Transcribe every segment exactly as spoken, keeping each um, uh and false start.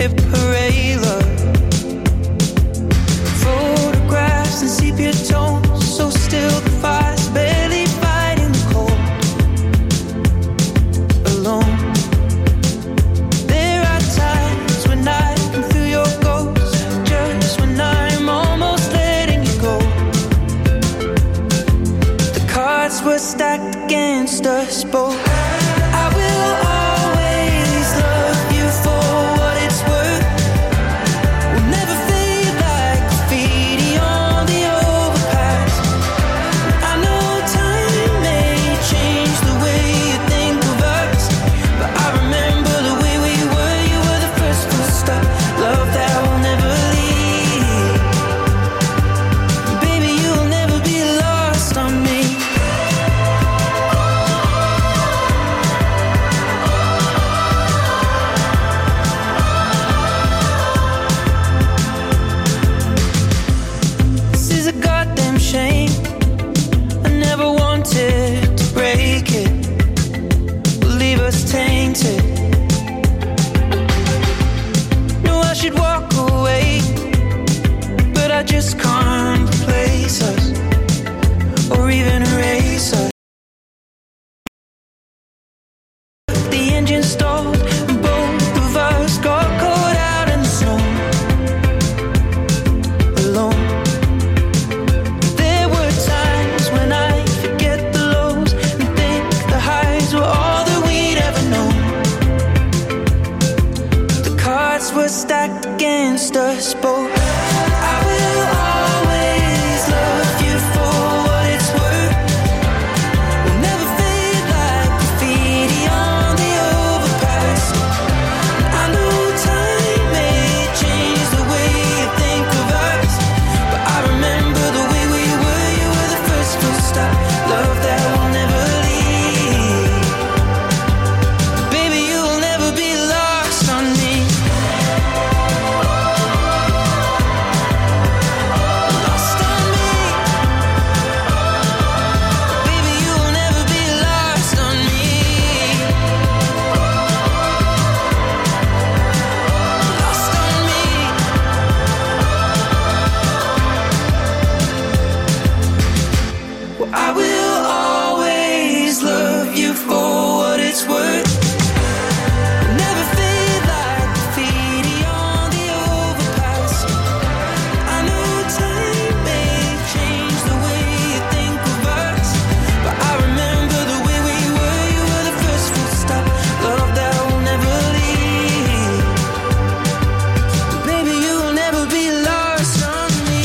hit parade, love. Photographs and sepia tones, so still the fire's barely fighting the cold. Alone. There are times when I can feel your ghost, just when I'm almost letting you go. The cards were stacked against us both. I will always love you for what it's worth. We'll never fade like graffiti on the overpass. I know time may change the way you think of us, but I remember the way we were. You were the first full stop, love that will never leave. Baby, you'll never be lost on me. This is a goddamn shame. I never wanted to break it, leave us tainted. No, I should walk away, but I just can't replace us or even erase us. The engine stalled and both of us got caught out in the snow. Alone. There were times when I forget the lows and think the highs were all that we'd ever known. The cards were stacked against us both. I will always love you for what it's worth. We'll never fade like graffiti on the overpass. I know time may change the way you think of us, but I remember the way we were. You were the first full stop, love that will never leave. Baby, you'll never be lost on me. Lost on me. Baby, you'll never be lost on me. Lost on me. Well, I will always love you for what it's worth. Never fade like graffiti on the overpass. I know time may change the way you think of us, but I remember the way we were. You were the first full stop, love that will never leave. Baby, you'll never be lost on me.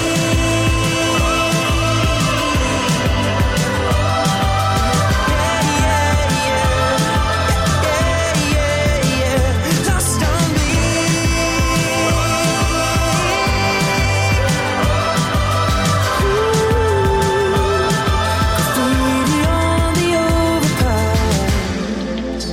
Yeah, yeah, yeah, yeah, yeah, lost on me. Graffiti on the overpass.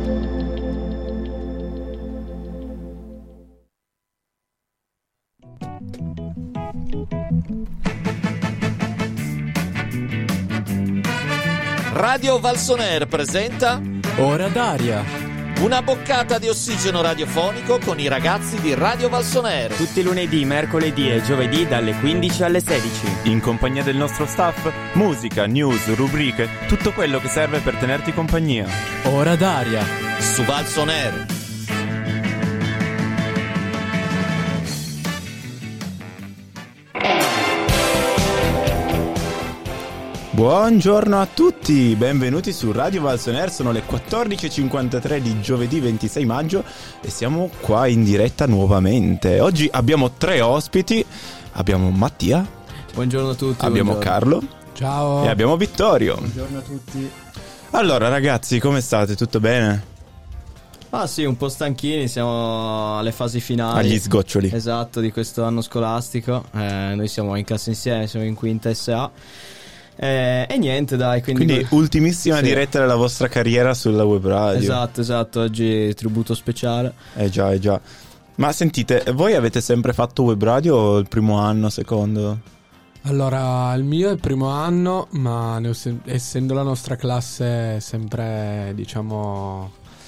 Radio Valsoner presenta Ora d'aria. una boccata di ossigeno radiofonico con i ragazzi di Radio Valsoner. Tutti i lunedì, mercoledì e giovedì dalle quindici alle sedici. In compagnia del nostro staff, musica, news, rubriche, tutto quello che serve per tenerti compagnia. Ora d'aria. Su Valsoner. Buongiorno a tutti, benvenuti su Radio Valsoner, sono le quattordici e cinquantatré di giovedì ventisei maggio e siamo qua in diretta nuovamente. Oggi abbiamo tre ospiti, abbiamo Mattia, Buongiorno a tutti. abbiamo buongiorno. Carlo Ciao. e abbiamo Vittorio. Buongiorno a tutti. Allora ragazzi, come state? Tutto bene? Ah sì, un po' stanchini, siamo alle fasi finali. Agli sgoccioli. Esatto, di questo anno scolastico. Eh, noi siamo in classe insieme, siamo in quinta S A. Eh, e niente, dai, quindi, Quindi ultimissima Sì. diretta della vostra carriera sulla web radio. Esatto, esatto, oggi tributo speciale. Eh già, eh già. Ma sentite, voi avete sempre fatto web radio o il primo anno, secondo? Allora, il mio è il primo anno, ma ne ho se- essendo la nostra classe sempre, diciamo,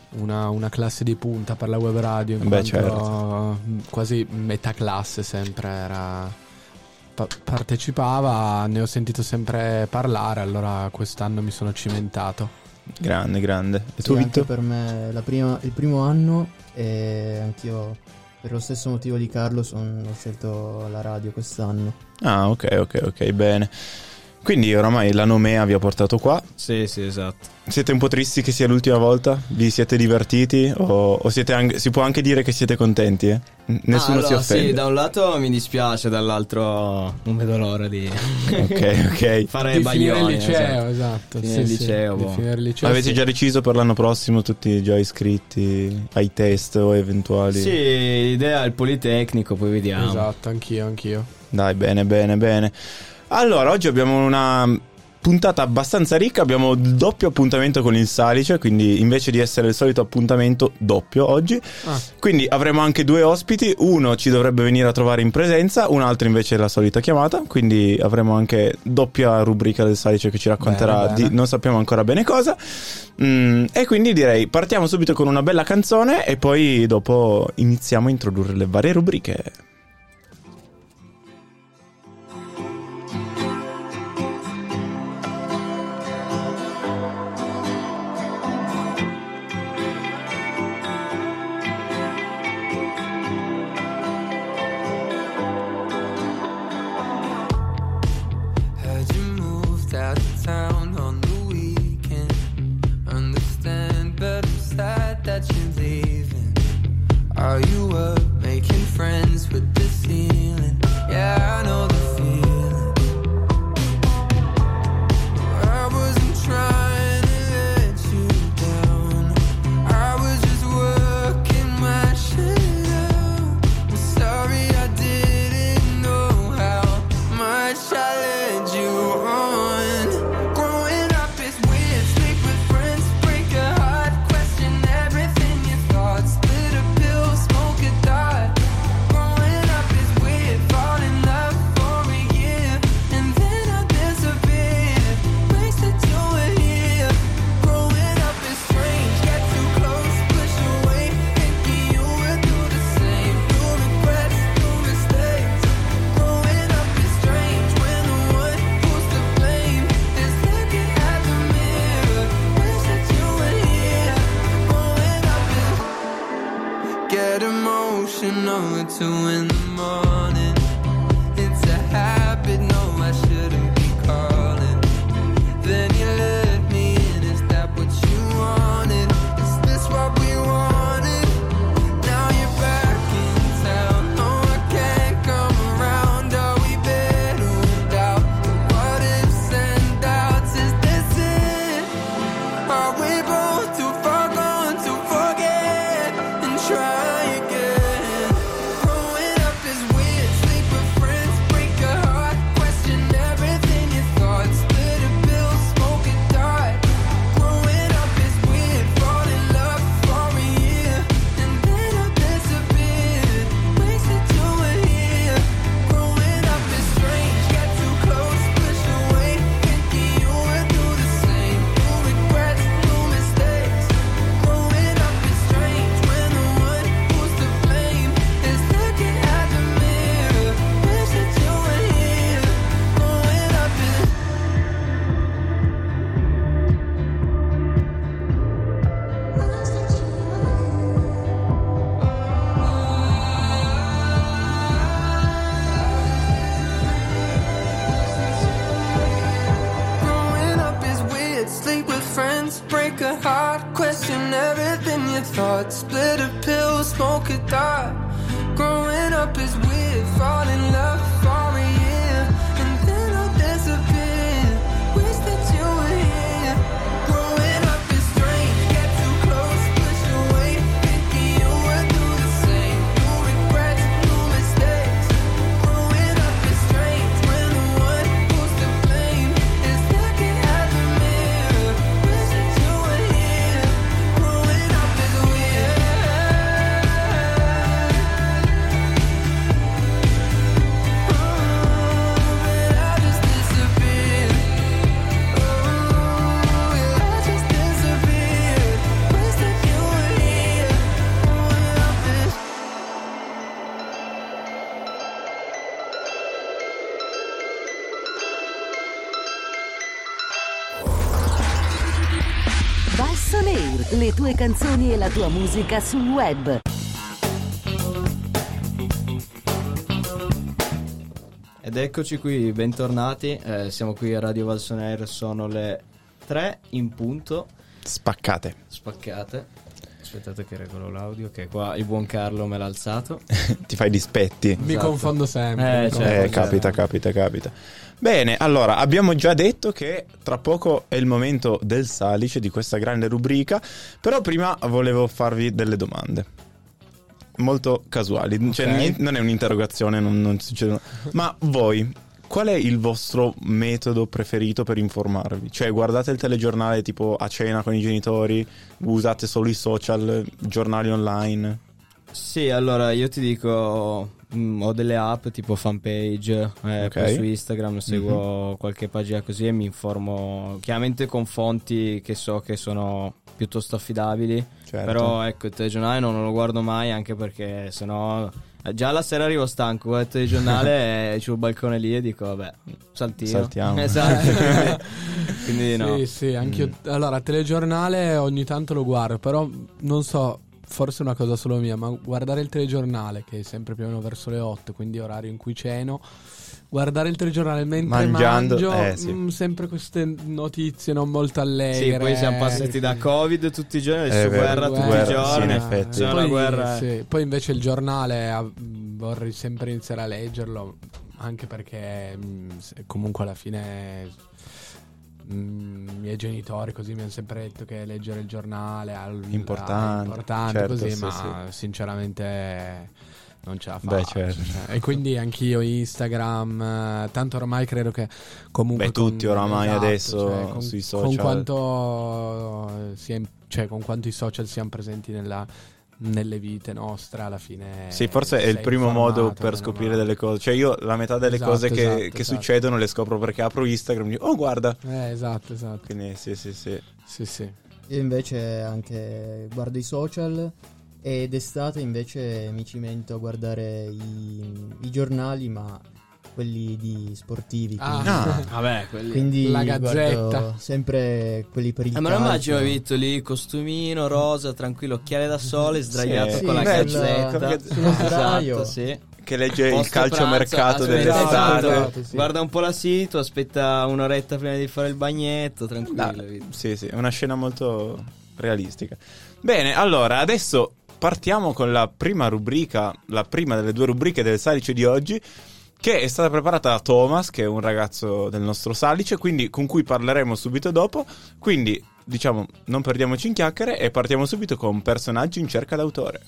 una, una classe di punta per la web radio, in Beh, quanto certo. quasi metà classe sempre era pa- partecipava, ne ho sentito sempre parlare, allora quest'anno mi sono cimentato. Grande, grande. E Sì, tu, anche Vitto? per me la prima, il primo anno, e anch'io per lo stesso motivo di Carlo son, ho scelto la radio quest'anno. Ah, ok, ok, ok, bene. Quindi oramai la nomea vi ha portato qua. Sì, sì, esatto. Siete un po' tristi che sia l'ultima volta? Vi siete divertiti? O, o siete anche, si può anche dire che siete contenti? Eh? N- Nessuno Ah, si allora, offende. Sì, da un lato mi dispiace, dall'altro non vedo l'ora di Ok, ok. fare Di finire il baglioni. liceo, esatto. Finire sì, il sì, liceo, di boh. finire il liceo, Avete sì. già deciso per l'anno prossimo, tutti già iscritti ai test o eventuali? Sì, l'idea è il Politecnico, poi vediamo. Esatto, anch'io, anch'io. Dai, bene, bene, bene. Allora, oggi abbiamo una puntata abbastanza ricca, abbiamo il doppio appuntamento con il Salice, quindi invece di essere il solito appuntamento doppio oggi, Ah. quindi avremo anche due ospiti, uno ci dovrebbe venire a trovare in presenza, un altro invece la solita chiamata, quindi avremo anche doppia rubrica del Salice che ci racconterà Bene, bene. di non sappiamo ancora bene cosa. Mm, e quindi direi partiamo subito con una bella canzone e poi dopo iniziamo a introdurre le varie rubriche. Heard you moved out of town on the weekend. Understand, but I'm sad that you're leaving. Are you up making friends with the ceiling? Yeah, I know the feeling. I wasn't trying to let you down. I was just working my shit out. I'm sorry I didn't know how much I led you on. Growing up is weird, sleep with friends, break a heart, question everything you thought, split a pill, smoke a dot. Growing up is weird, fall in love for a year, and then I disappear. Wish that you were here. Growing up is strange, get too close, push away, thinking you would do the same. No regrets, no mistakes. Growing up is strange when the one who's to blame is looking at the mirror. Wish that you were here. Growing up is get emotional at two in the morning. It's a habit, no, I shouldn't be calling. Then you let me in, is that what you wanted? Is this what we wanted? Now you're back in town, no, I can't come around. Are we better without the what ifs and doubts? Is this it? Are we both too far gone to forget and try again? Growing up is weird, sleep with friends, break a heart, question everything you thought, split a pill, smoke a dot. Growing up is weird, fall in love for a year, and then I disappeared. Wish that you were here. Growing up is strange, get too close, push away, thinking you would do the same. No regrets, no mistakes. Growing up is strange when the one who's to blame is looking at the mirror. Wish that you were here. Growing up is Growing up is weird, sleep with friends, break a heart, question everything you thought, split a pill, smoke a dot. Growing up is weird, fall in love for a year, and then I'll disappear. Wish that you were here. Growing up is strange, get too close, push away, thinking you would do the same. No regrets, no mistakes. Growing up is strange when the one who's to blame is looking at the mirror. Wish that you were here. Growing up is weird. tue canzoni e la tua musica sul web. Ed eccoci qui, bentornati. Eh, siamo qui a Radio Valsonair, sono le tre in punto. Spaccate. Spaccate. Aspettate che regolo l'audio, che qua il buon Carlo me l'ha alzato. Ti fai dispetti. Mi Esatto. confondo sempre. Eh, mi cioè, confondo Eh, capita, sempre. capita, capita. Bene, allora, abbiamo già detto che tra poco è il momento del Salice, di questa grande rubrica, però prima volevo farvi delle domande. Molto casuali, cioè, Ok. non è un'interrogazione, non, non succede. Ma voi, qual è il vostro metodo preferito per informarvi? Cioè, guardate il telegiornale tipo a cena con i genitori, usate solo i social, giornali online? Sì, allora io ti dico, mh, ho delle app tipo Fanpage, eh, Ok. poi su Instagram seguo qualche pagina così e mi informo chiaramente con fonti che so che sono piuttosto affidabili. Certo. Però ecco, il telegiornale non lo guardo mai, anche perché sennò eh, già la sera arrivo stanco, guardo il telegiornale e sul balcone lì e dico vabbè, saltino. Saltiamo. Esatto. Quindi no. Sì, sì, anch'io. Allora, telegiornale ogni tanto lo guardo, però non so, forse è una cosa solo mia, ma guardare il telegiornale, che è sempre più o meno verso le otto, quindi orario in cui ceno, guardare il telegiornale mentre Mangiando, mangio, eh, sì. mh, sempre queste notizie non molto allegre. Sì, poi siamo passati da Covid tutti i giorni, adesso È vero, guerra tutti guerra, i giorni. sì, in effetti. Cioè, Poi, la guerra è- sì, poi invece il giornale ah, mh, vorrei sempre iniziare a leggerlo, anche perché mh, se- comunque alla fine mh, i miei genitori così mi hanno sempre detto che leggere il giornale al- Importante, è importante, certo, così, sì, ma sinceramente non ce la faccio. Beh, certo. cioè. E quindi anch'io Instagram, eh, tanto ormai credo che comunque Beh, tutti con- oramai esatto, adesso cioè, con, sui con social. quanto sia in- cioè con quanto i social siano presenti nella nelle vite nostre, alla fine Sì, forse è il sei primo informato, modo per meno scoprire male. delle cose. Cioè io la metà delle Esatto, cose che, esatto, che esatto. succedono le scopro perché apro Instagram e dico, oh guarda. Eh, esatto, esatto. Quindi sì, sì, sì. Sì, sì. Io invece anche guardo i social e d'estate invece mi cimento a guardare i, i giornali, ma quelli di sportivi. Ah. Quindi, Ah. Vabbè, quelli... quindi La guardo Gazzetta. sempre quelli per il Eh, ma lo calcio. immagino Vitto lì, costumino, rosa, tranquillo, occhiale da sole, sdraiato Sì, con la sì, gazzetta. sul- sullo sdraio. Esatto, sì. Che legge il Post calciomercato pranzo, aspetta, dell'estate. esatto. Esatto, sì. Guarda un po' la situ, aspetta un'oretta prima di fare il bagnetto, tranquillo. Da- Vitto. sì, sì, è una scena molto realistica. Bene, allora, adesso partiamo con la prima rubrica, la prima delle due rubriche del Salice di oggi, che è stata preparata da Thomas, che è un ragazzo del nostro Salice, quindi con cui parleremo subito dopo. Quindi, diciamo, non perdiamoci in chiacchiere e partiamo subito con personaggi in cerca d'autore.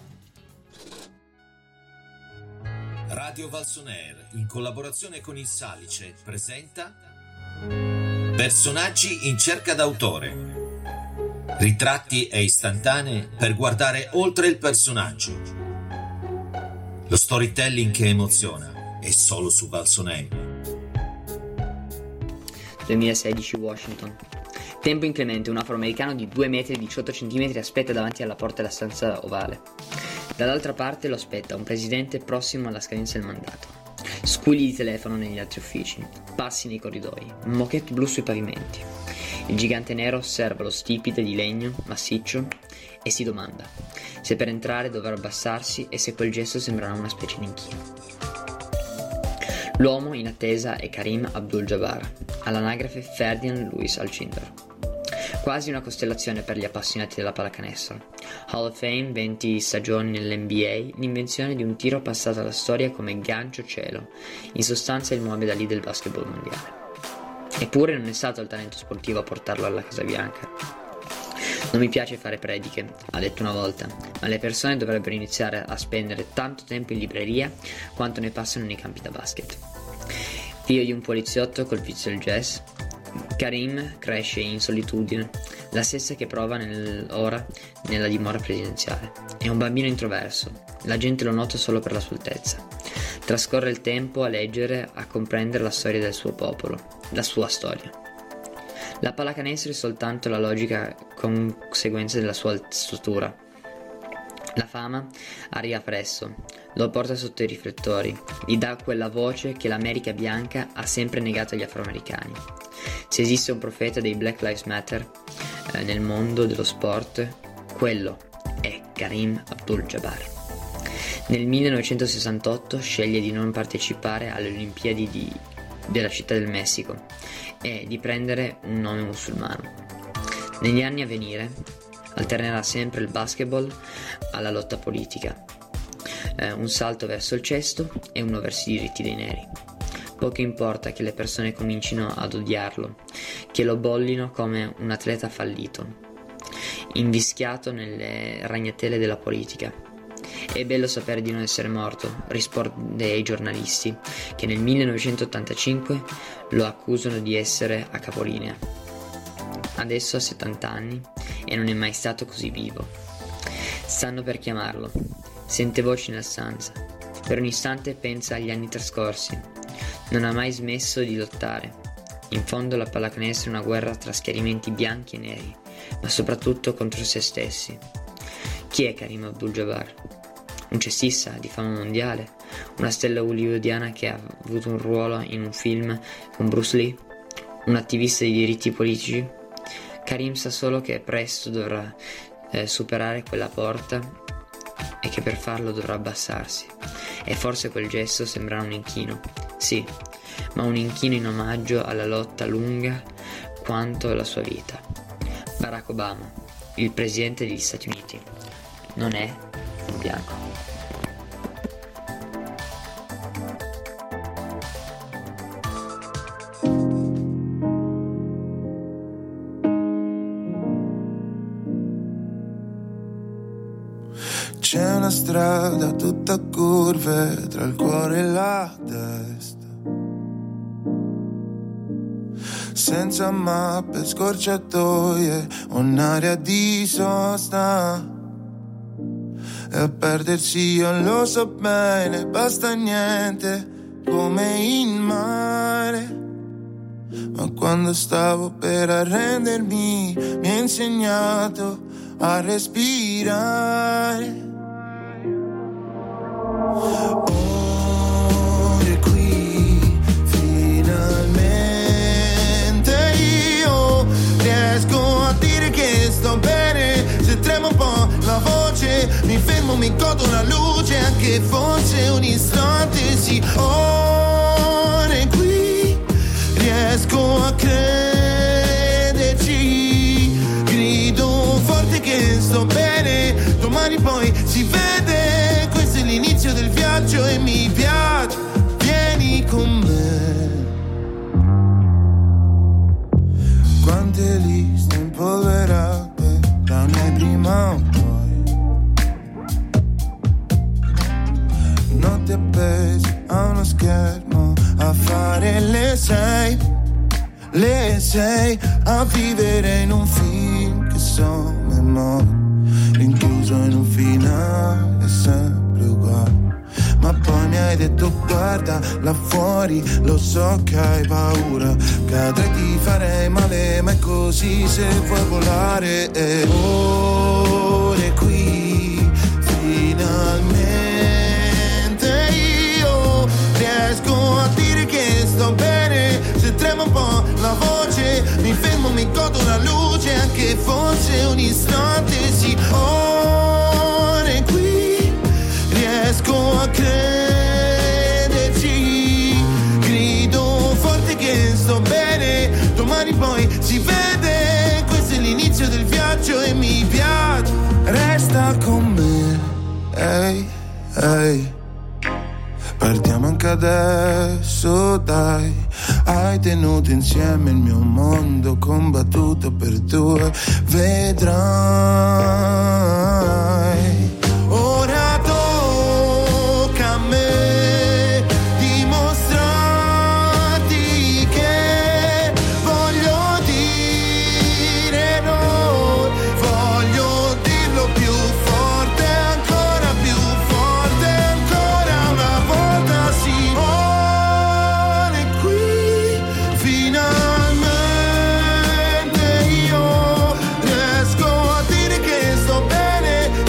Radio Valsonair, in collaborazione con il Salice, presenta Personaggi in cerca d'autore. Ritratti e istantanee per guardare oltre il personaggio. Lo storytelling che emoziona è solo su Valsonair. duemilasedici Washington. Tempo inclemente, un afroamericano di due metri e diciotto centimetri aspetta davanti alla porta della stanza ovale. Dall'altra parte lo aspetta un presidente prossimo alla scadenza del mandato. Squilli di telefono negli altri uffici, passi nei corridoi, moquette blu sui pavimenti. Il gigante nero osserva lo stipite di legno massiccio e si domanda se per entrare dovrà abbassarsi e se quel gesto sembrerà una specie di inchino. L'uomo in attesa è Kareem Abdul-Jabbar, all'anagrafe Ferdinand Louis Alcindor. Quasi una costellazione per gli appassionati della pallacanestro. Hall of Fame, venti stagioni nell'N B A, l'invenzione di un tiro passato alla storia come gancio cielo, in sostanza il Muhammad Ali del basketball mondiale. Eppure non è stato il talento sportivo a portarlo alla Casa Bianca. Non mi piace fare prediche, ha detto una volta, ma le persone dovrebbero iniziare a spendere tanto tempo in libreria quanto ne passano nei campi da basket. Figlio di un poliziotto col vizio del jazz, Kareem cresce in solitudine, la stessa che prova nel, ora nella dimora presidenziale. È un bambino introverso, la gente lo nota solo per la sua altezza. Trascorre il tempo a leggere, a comprendere la storia del suo popolo, la sua storia. La pallacanestro è soltanto la logica conseguenza della sua statura. La fama arriva presto, lo porta sotto i riflettori, gli dà quella voce che l'America bianca ha sempre negato agli afroamericani. Se esiste un profeta dei Black Lives Matter eh, nel mondo dello sport, Quello è Kareem Abdul-Jabbar. Nel millenovecentosessantotto sceglie di non partecipare alle Olimpiadi di, della Città del Messico e di prendere un nome musulmano. Negli anni a venire alternerà sempre il basketball alla lotta politica, eh, un salto verso il cesto e uno verso i diritti dei neri. Poco importa che le persone comincino ad odiarlo, che lo bollino come un atleta fallito, invischiato nelle ragnatele della politica. È bello sapere di non essere morto, risponde ai giornalisti che nel millenovecentottantacinque lo accusano di essere a capolinea. Adesso ha settanta anni e non è mai stato così vivo. Stanno per chiamarlo, sente voci nella stanza, per un istante pensa agli anni trascorsi. Non ha mai smesso di lottare. In fondo la pallacanestro è una guerra tra schieramenti bianchi e neri, ma soprattutto contro se stessi. Chi è Kareem Abdul-Jabbar? Un cestista di fama mondiale? Una stella hollywoodiana che ha avuto un ruolo in un film con Bruce Lee? Un attivista di diritti politici? Kareem sa solo che presto dovrà eh, superare quella porta e che per farlo dovrà abbassarsi. E forse quel gesto sembrerà un inchino, sì, ma un inchino in omaggio alla lotta lunga quanto la sua vita. Barack Obama, il presidente degli Stati Uniti, non è un bianco. C'è una strada tutta curve tra il cuore e la testa, senza mappe, scorciatoie, un'area di sosta. E a perdersi io lo so bene, basta niente, come in mare. Ma quando stavo per arrendermi, mi ha insegnato a respirare. Ora qui, finalmente io riesco a dire che sto bene. Se tremo un po' la voce, mi fermo, mi godo la luce, anche forse un istante, sì. Ora qui riesco a crederci, grido forte che sto bene, domani poi si vede, questo è l'inizio del viaggio e mi piace, vieni con me. Quante liste impolverate da noi prima o poi, notte appese a uno schermo a fare le sei, le sei, a vivere in un film che sono e mo', rinchiuso in un finale sempre uguale. Ma poi mi hai detto guarda là fuori, lo so che hai paura, cadrei ti farei male, ma è così se vuoi volare. E ora è qui, finalmente io riesco a dire che sto bene. Se tremo un po' la voce, mi fermo, mi godo la luce, anche forse un istante, sì. Ora è qui, riesco a crederci, grido forte che sto bene, domani poi si vede, questo è l'inizio del viaggio e mi piace, resta con me, ehi, ehi. Partiamo anche adesso, dai. Hai tenuto insieme il mio mondo, combattuto per due, vedrai. Ora tocca a me dimostrarti che voglio dire no, voglio dirlo più forte, ancora più forte, ancora una volta, sì. Ora è qui, finalmente io riesco a dire che sto bene.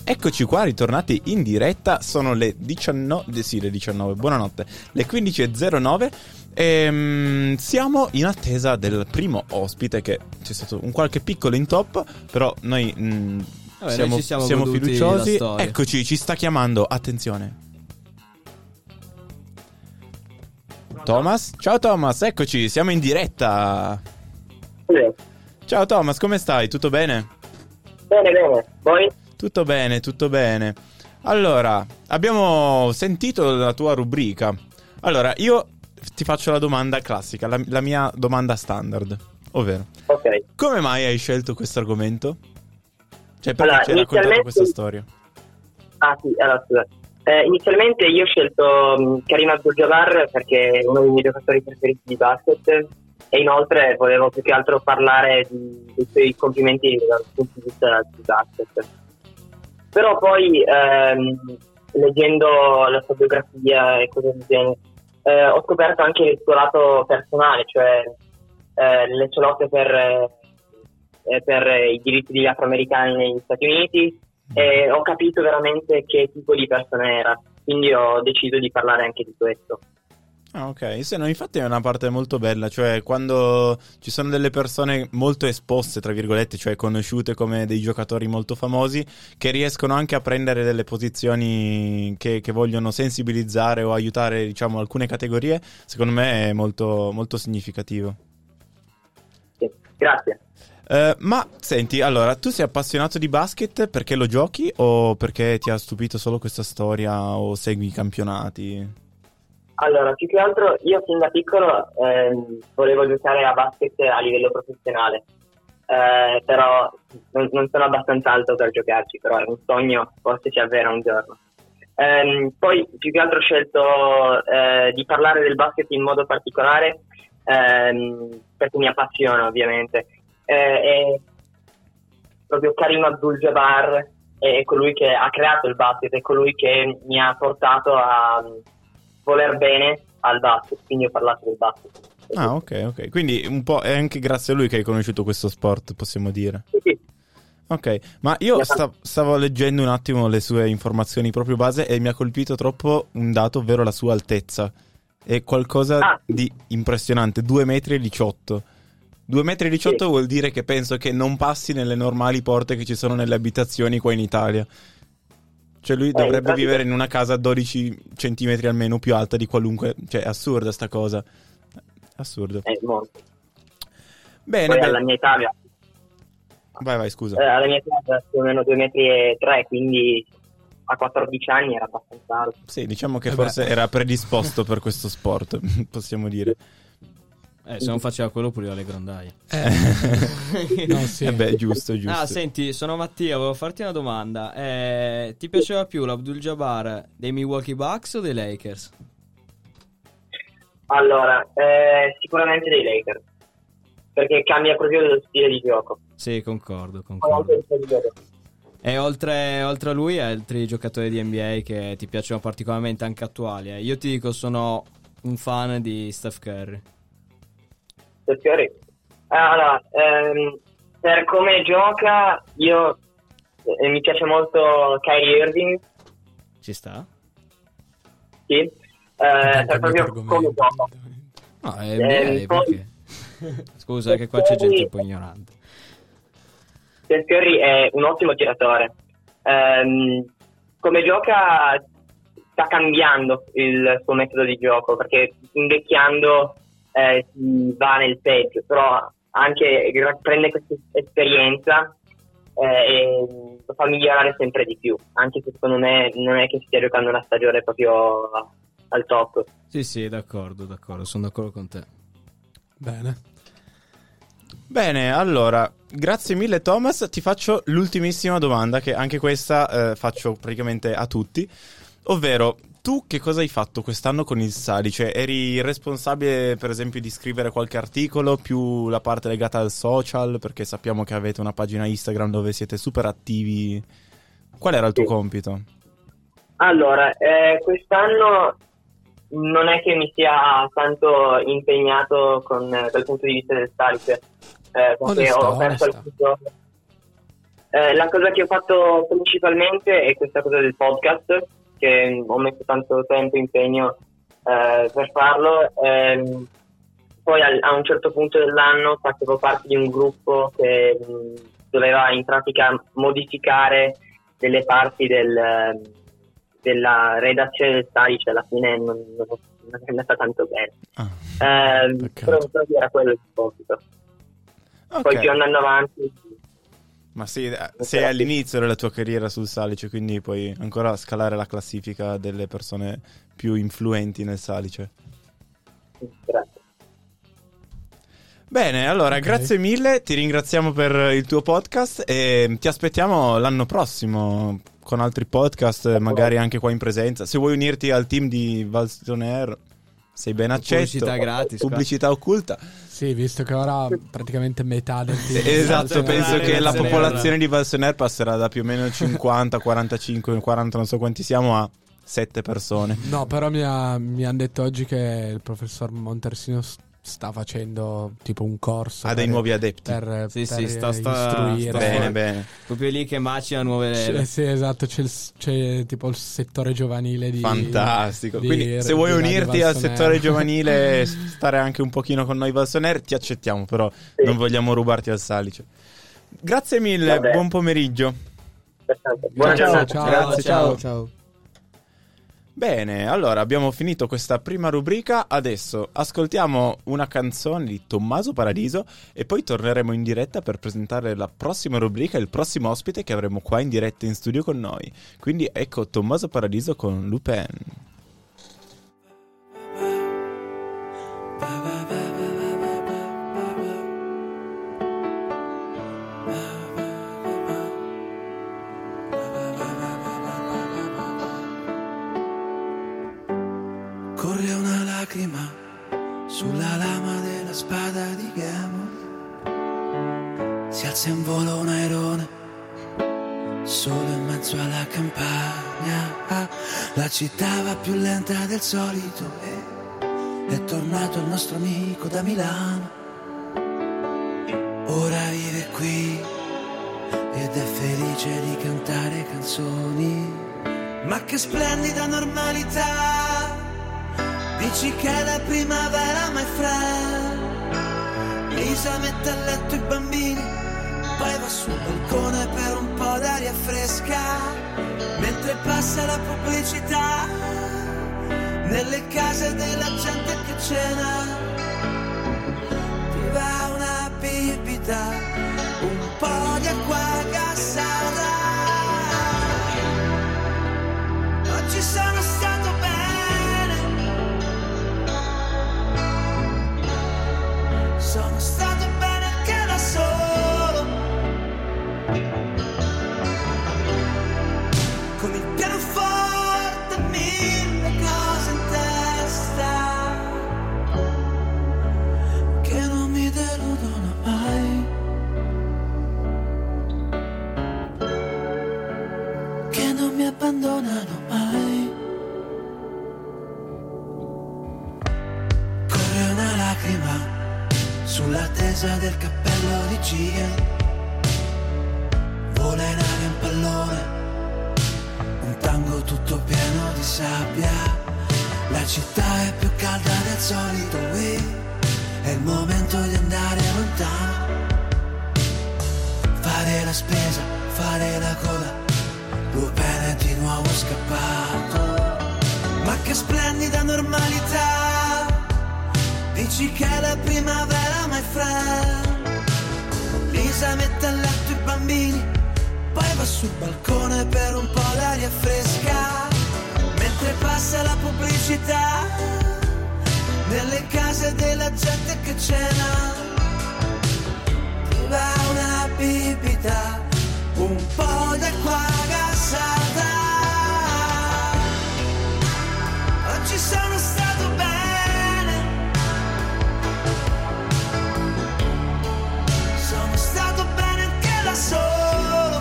Eccoci qua, ritornati in diretta, sono le diciannove, sì le diciannove, buonanotte, le quindici e zero nove. Ehm, siamo in attesa del primo ospite, che c'è stato un qualche piccolo intoppo, però noi, mh, Vabbè, siamo, noi ci siamo siamo goduti fiduciosi. la storia. Eccoci, ci sta chiamando, attenzione. Thomas? Ciao Thomas, eccoci, siamo in diretta. Ciao Thomas, come stai? Tutto bene? Bene, bene. Voi? Tutto bene, tutto bene. Allora, abbiamo sentito la tua rubrica. Allora, io ti faccio la domanda classica, la, la mia domanda standard, ovvero: ok, come mai hai scelto questo argomento? Cioè, perché allora, ci hai raccontato inizialmente... questa storia? Ah sì, allora scusa. Eh, inizialmente io ho scelto um, Karim Abdul-Jabbar perché è uno dei miei giocatori preferiti di basket, e inoltre volevo più che altro parlare di, dei suoi complimenti dal punto di vista di basket. Però poi ehm, leggendo la sua biografia e cose del genere, eh, ho scoperto anche il suo lato personale, cioè eh, le sue lotte per, eh, per i diritti degli afroamericani negli Stati Uniti, e ho capito veramente che tipo di persona era, quindi ho deciso di parlare anche di questo. Ah, ok. Sì, no, infatti è una parte molto bella, cioè quando ci sono delle persone molto esposte, tra virgolette, cioè conosciute come dei giocatori molto famosi, che riescono anche a prendere delle posizioni che, che vogliono sensibilizzare o aiutare, diciamo, alcune categorie, secondo me è molto, molto significativo. Sì, grazie. Uh, ma senti, allora, tu sei appassionato di basket perché lo giochi o perché ti ha stupito solo questa storia o segui i campionati? Allora, più che altro io fin da piccolo ehm, volevo giocare a basket a livello professionale, eh, però non, non sono abbastanza alto per giocarci, però è un sogno, forse si avvera un giorno. Ehm, poi più che altro ho scelto eh, di parlare del basket in modo particolare ehm, perché mi appassiona, ovviamente. Eh, è proprio Karim Abdul-Jabbar è colui che ha creato il basket, è colui che mi ha portato a voler bene al basket, quindi ho parlato del basket. Ah, ok, ok. Quindi un po' è anche grazie a lui che hai conosciuto questo sport, possiamo dire. Sì, sì. Ok, ma io sta- stavo leggendo un attimo le sue informazioni proprio base e mi ha colpito troppo un dato, ovvero la sua altezza. È qualcosa ah. di impressionante, due metri e diciotto. due metri e diciotto Sì. Vuol dire che penso che non passi nelle normali porte che ci sono nelle abitazioni qua in Italia. Cioè lui dovrebbe pratica... vivere in una casa dodici centimetri almeno più alta di qualunque... Cioè è assurda sta cosa. Assurdo. È molto. Bene, Poi bene. alla mia età... Vai, vai, scusa. Eh, alla mia età più o meno due metri e tre, quindi a quattordici anni era abbastanza alto. Sì, diciamo che Eh forse beh. era predisposto per questo sport, possiamo dire. Eh, se non faceva quello puliva le grondaie. Eh. No, sì. Eh beh, giusto, giusto. Ah, senti, sono Mattia, volevo farti una domanda. Eh, ti piaceva più l'Abdul-Jabbar dei Milwaukee Bucks o dei Lakers? Allora, eh, sicuramente dei Lakers, perché cambia proprio lo stile di gioco. Sì, concordo, Anche concordo. il stile di gioco. E oltre, oltre a lui, altri giocatori di N B A che ti piacciono particolarmente, anche attuali? Eh? Io ti dico, sono un fan di Steph Curry. Steph Curry. Allora, ehm, per come gioca, io eh, mi piace molto Kyrie Irving, Ci sta? sì, eh, per proprio come gioca. No, è Eh, N B A, poi- perché? Scusa, che qua c'è gente un po' ignorante. Steph Curry è un ottimo tiratore. Ehm, come gioca sta cambiando il suo metodo di gioco, perché invecchiando eh, si va nel peggio, però anche prende questa esperienza eh, e lo fa migliorare sempre di più, anche se secondo me non è che stia giocando una stagione proprio al top. Sì, sì, d'accordo, d'accordo, sono d'accordo con te. Bene. Bene, allora, grazie mille Thomas, ti faccio l'ultimissima domanda, che anche questa eh, faccio praticamente a tutti, ovvero, tu che cosa hai fatto quest'anno con il Salice? Eri responsabile, per esempio, di scrivere qualche articolo, più la parte legata al social, perché sappiamo che avete una pagina Instagram dove siete super attivi. Qual era il tuo Sì. compito? Allora, eh, quest'anno non è che mi sia tanto impegnato con, dal punto di vista del Salice, eh, perché Onesta, ho perso onesta. alcuni giorni. Eh, la cosa che ho fatto principalmente è questa cosa del podcast, che ho messo tanto tempo e impegno eh, per farlo. Ehm, poi al, a un certo punto dell'anno facevo parte di un gruppo che mh, doveva in pratica modificare delle parti del, della redazione del Salice. Alla fine non, non, non è andata tanto bene. Ah, ehm, però, però era quello il compito. Okay. Poi più andando avanti. Ma sì, sei all'inizio della tua carriera sul Salice, quindi puoi ancora scalare la classifica delle persone più influenti nel Salice. Grazie. Bene, allora, Okay. grazie mille, ti ringraziamo per il tuo podcast e ti aspettiamo l'anno prossimo con altri podcast, magari anche qua in presenza. Se vuoi unirti al team di Valsoner, sei ben accetto. Pubblicità gratis, qua. Pubblicità occulta. Sì, visto che ora praticamente metà del team. Esatto, penso Valsoner, che la Valsoner. popolazione di Valsoner passerà da più o meno cinquanta, quarantacinque, quaranta, non so quanti siamo, a sette persone. No, però mi, ha, mi hanno detto oggi che il professor Montersino s- sta facendo tipo un corso Ha dei per- nuovi adepti. per, Sì, per sì, sta, sta, istruire. sta- Bene, bene. proprio lì che macina nuove C'è- leve. sì, esatto, c'è, il, c'è tipo il settore giovanile di Fantastico. di- Quindi se vuoi di Radio unirti al Valsoner. settore giovanile e stare anche un pochino con noi Valsoner, ti accettiamo, però Sì. non vogliamo rubarti al Salice. Grazie mille, Vabbè. buon pomeriggio. Buona Ciao, giornata. ciao. Grazie, ciao. Ciao. Bene, allora abbiamo finito questa prima rubrica, adesso ascoltiamo una canzone di Tommaso Paradiso e poi torneremo in diretta per presentare la prossima rubrica, il prossimo ospite che avremo qua in diretta in studio con noi. Quindi ecco Tommaso Paradiso con Lupin. Corre una lacrima sulla lama della spada di Gamo. Si alza in volo un airone solo in mezzo alla campagna. La città va più lenta del solito e è tornato il nostro amico da Milano. Ora vive qui ed è felice di cantare canzoni. Ma che splendida normalità! Dici che è la primavera, my friend. Lisa mette a letto i bambini, poi va sul balcone per un po' d'aria fresca, mentre passa la pubblicità nelle case della gente che cena. Ti va una bibita, un po' di acqua gassata. Oggi sono stato bene, sono stato bene anche da solo, con il pianoforte, mille cose in testa che non mi deludono mai, che non mi abbandonano mai. Corre una lacrima sulla tesa del cappello di Gian, vola in aria un pallone, un tango tutto pieno di sabbia. La città è più calda del solito, qui è il momento di andare lontano, fare la spesa, fare la coda, Lupin è di nuovo scappato. Ma che splendida normalità! Dici che è la primavera, my friend. Lisa mette a letto i bambini, poi va sul balcone per un po' d'aria fresca, mentre passa la pubblicità nelle case della gente che cena. Ti va una bibita, un po' d'acqua gassata. Oggi sono stato bene, sono stato bene anche da solo,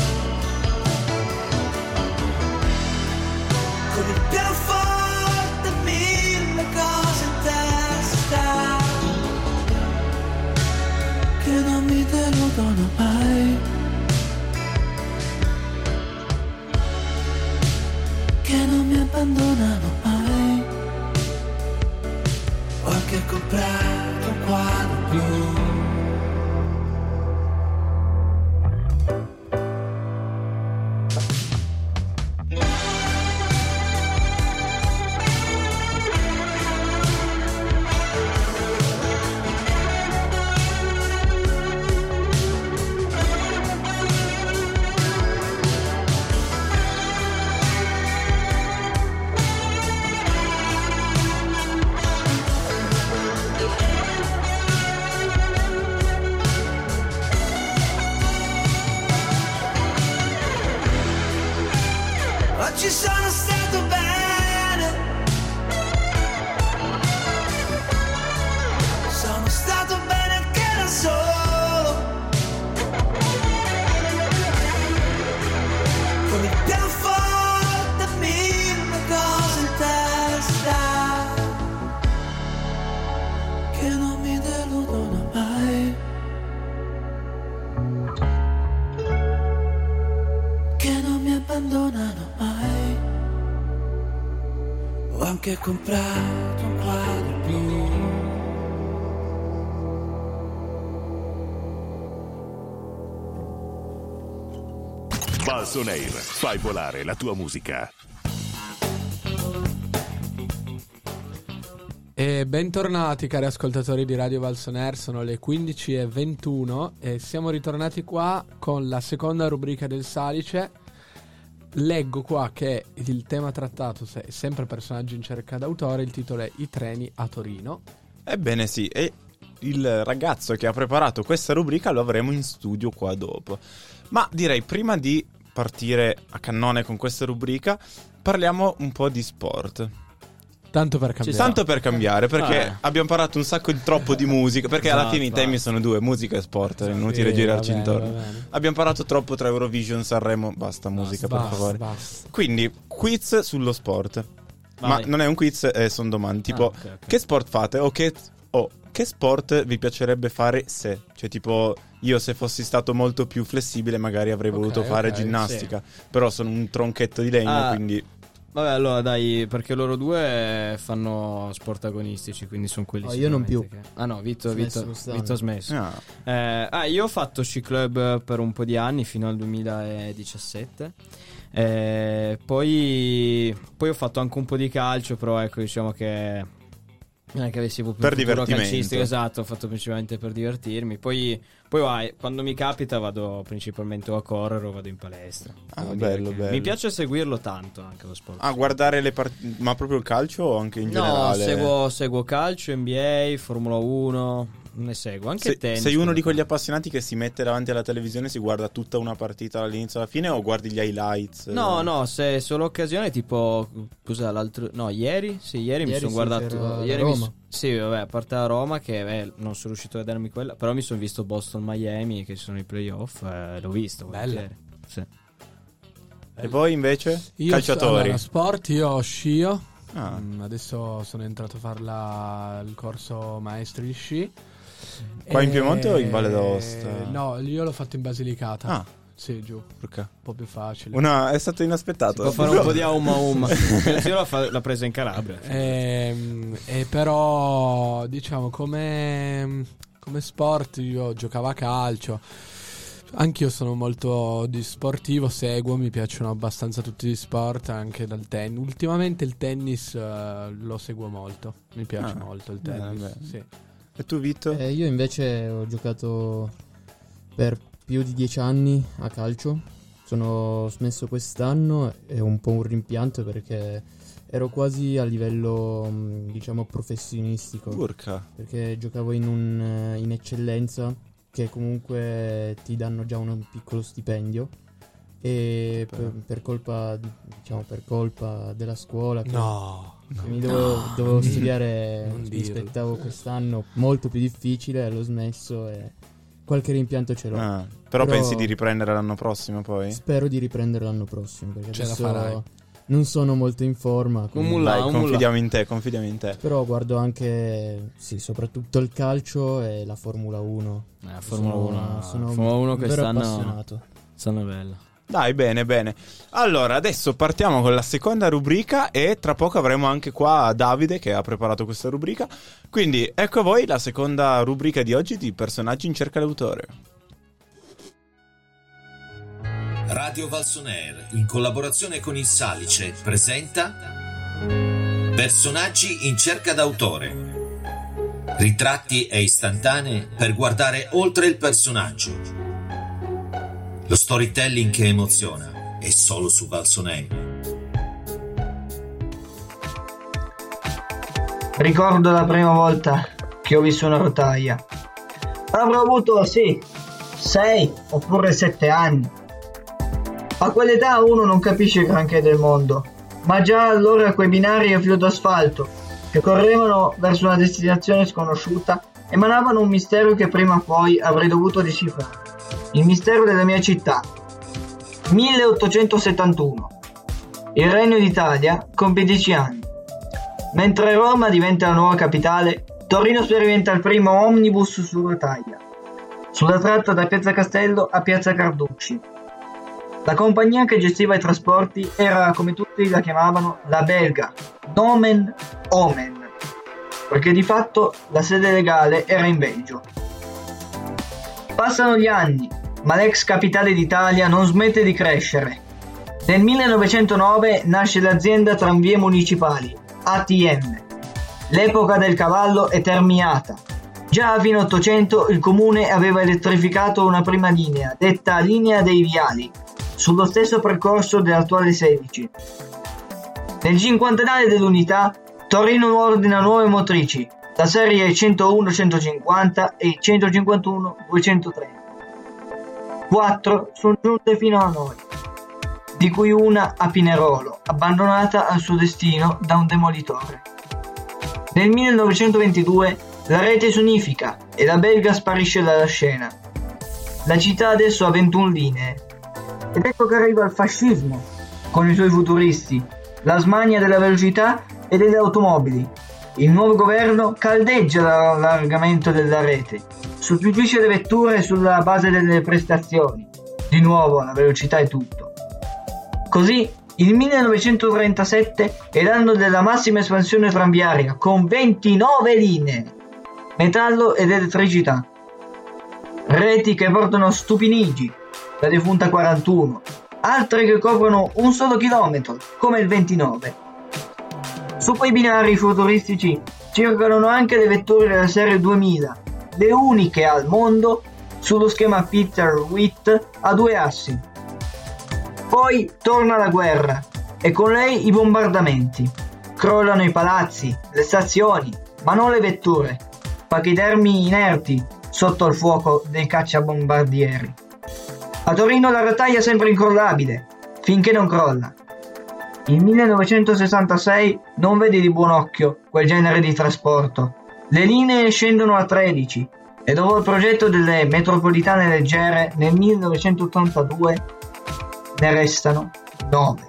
con il pianoforte, mille cose in testa che non mi deludono mai. abbandonano mai. Ho anche comprato un quadro blu. Ci sono stato bene, sono stato bene anche da solo, con il pianoforte, mille cose in testa che non mi deludono mai, che non mi abbandonano mai. Ho anche comprato un quadro blu. Valso on Air, fai volare la tua musica. E bentornati cari ascoltatori di Radio Valso on Air, sono le quindici e ventuno e siamo ritornati qua con la seconda rubrica del Salice. Leggo qua che il tema trattato è sempre personaggi in cerca d'autore, il titolo è I treni a Torino. Ebbene sì, e il ragazzo che ha preparato questa rubrica lo avremo in studio qua dopo. Ma direi prima di partire a cannone con questa rubrica parliamo un po' di sport. Tanto per cambiare. Tanto per cambiare, perché Ah. abbiamo parlato un sacco di troppo di musica. Perché alla Esatto, fine i temi sono due, musica e sport. È inutile Sì, girarci va bene, intorno. va bene. Abbiamo parlato troppo tra Eurovision, Sanremo. Basta musica, per Basta, favore. basta. Quindi, quiz sullo sport. Vai. Ma non è un quiz, eh, sono domande. Tipo, Ah, ok, ok. che sport fate? O che, o che sport vi piacerebbe fare se? Cioè, tipo, io se fossi stato molto più flessibile, magari avrei Ok, voluto fare ok, ginnastica. Però sono un tronchetto di legno, Ah. quindi. Vabbè, allora dai, perché loro due fanno sport agonistici, quindi sono quelli No, io non sicuramente che- Ah no, Vito, Ho smesso Vito, quest'anno. Vito ha smesso. Ah. Eh, ah, io ho fatto sci club per un po' di anni, fino al duemiladiciassette. Eh, poi, poi ho fatto anche un po' di calcio, però ecco, diciamo che non è che avessi proprio Per un futuro divertimento. calcistico, esatto, ho fatto principalmente per divertirmi. Poi, poi vai, quando mi capita vado principalmente o a correre o vado in palestra. Ah, Devo dire bello, che bello. Mi piace seguirlo tanto anche lo sport. Ah, guardare le partite. Ma proprio il calcio o anche in No, generale? seguo, seguo calcio, N B A, Formula uno, ne seguo anche Se- tennis. sei uno di quello quegli appassionati che si mette davanti alla televisione e si guarda tutta una partita dall'inizio alla fine o guardi gli highlights? No, no, se è solo occasione, tipo, cos'è l'altro? No, ieri? Sì, ieri, mi Ieri sono sì, guardato. c'era la Ieri mi Roma. s- sì, vabbè, a parte la Roma, che eh, non sono riuscito a vedermi quella, però mi sono visto Boston-Miami, che sono i playoff, eh, l'ho visto. Bella. volentieri. Sì. E voi invece? Io Calciatori. allora, sport, io scio. Ah. Mm, adesso sono entrato a fare la- il corso maestri di sci. Qua in E- Piemonte o in Valle d'Aosta? No, io l'ho fatto in Basilicata. Ah. Sì, giù. Perché? Un po' più facile. Una, è stato inaspettato. Può fare un po' di aum aum. Io l'ho, fa- l'ho presa in Calabria. Ehm, E, però, diciamo, come, come sport io giocavo a calcio. Anch'io sono molto di sportivo, seguo, mi piacciono abbastanza tutti gli sport, anche dal tennis. Ultimamente il tennis eh, lo seguo molto, mi piace Ah, molto il bene, tennis. bene. Sì. E tu, Vito? Eh, io invece ho giocato per più di dieci anni a calcio. Sono smesso quest'anno, è un po' un rimpianto perché ero quasi a livello, mh, diciamo, professionistico. Urca. Perché giocavo in, un, eh, in eccellenza, che comunque ti danno già un piccolo stipendio. E per, per colpa, di- diciamo, per colpa della scuola, che No, che mi dovevo, no, dovevo non- studiare, non mi dirlo. aspettavo quest'anno molto più difficile, l'ho smesso e qualche rimpianto ce l'ho. Ah, però, Però pensi di riprendere l'anno prossimo poi? Spero di riprendere l'anno prossimo, perché Ce la adesso farai. non sono molto in forma. quindi- mulla, Dai, un mulla. confidiamo in te, confidiamo in te. Però guardo anche, sì, soprattutto il calcio e la Formula uno. Eh, Formula Sono- uno, sono Formula uno un vero quest'anno, appassionato. quest'anno è bella. Dai, bene, bene. Allora, adesso partiamo con la seconda rubrica e tra poco avremo anche qua Davide che ha preparato questa rubrica. Quindi ecco a voi la seconda rubrica di oggi di Personaggi in cerca d'autore. Radio Valsonair, in collaborazione con il Salice, presenta Personaggi in cerca d'autore. Ritratti e istantanee per guardare oltre il personaggio. Lo storytelling che emoziona è solo su Valsonair. Ricordo la prima volta che ho visto una rotaia. Avrò avuto, sì, sei oppure sette anni. A quell'età uno non capisce granché del mondo, ma già allora quei binari a filo d'asfalto che correvano verso una destinazione sconosciuta emanavano un mistero che prima o poi avrei dovuto decifrare. Il mistero della mia città. milleottocentosettantuno. Il Regno d'Italia compie dieci anni. Mentre Roma diventa la nuova capitale, Torino sperimenta il primo omnibus su rotaia, sulla tratta da Piazza Castello a Piazza Carducci. La compagnia che gestiva i trasporti era, come tutti la chiamavano, la belga, nomen omen, perché di fatto la sede legale era in Belgio. Passano gli anni, ma l'ex capitale d'Italia non smette di crescere. Nel millenovecentonove nasce l'azienda Tranvie Municipali, A T M. L'epoca del cavallo è terminata. Già a fine Ottocento il comune aveva elettrificato una prima linea, detta linea dei viali, sullo stesso percorso dell'attuale sedici. Nel cinquantennale dell'unità, Torino ordina nuove motrici, la serie centouno centocinquanta e centocinquantuno duecentotrenta. Quattro sono giunte fino a noi, di cui una a Pinerolo, abbandonata al suo destino da un demolitore. Nel millenovecentoventidue la rete si unifica e la belga sparisce dalla scena. La città adesso ha ventuno linee. Ed ecco che arriva il fascismo, con i suoi futuristi, la smania della velocità e delle automobili. Il nuovo governo caldeggia l'allargamento della rete, sostituisce le vetture sulla base delle prestazioni. Di nuovo la velocità è tutto. Così il millenovecentotrentasette è l'anno della massima espansione tranviaria, con ventinove linee, metallo ed elettricità. Reti che portano Stupinigi, la defunta quarantuno, altre che coprono un solo chilometro, come il ventinove. Su quei binari futuristici circolano anche le vetture della serie duemila, le uniche al mondo sullo schema Peter Witt a due assi. Poi torna la guerra e con lei i bombardamenti. Crollano i palazzi, le stazioni, ma non le vetture, pachidermi inerti sotto il fuoco dei cacciabombardieri. A Torino la rotaia sembra incrollabile, finché non crolla. Il millenovecentosessantasei non vede di buon occhio quel genere di trasporto. Le linee scendono a tredici e dopo il progetto delle metropolitane leggere nel millenovecentottantadue ne restano nove.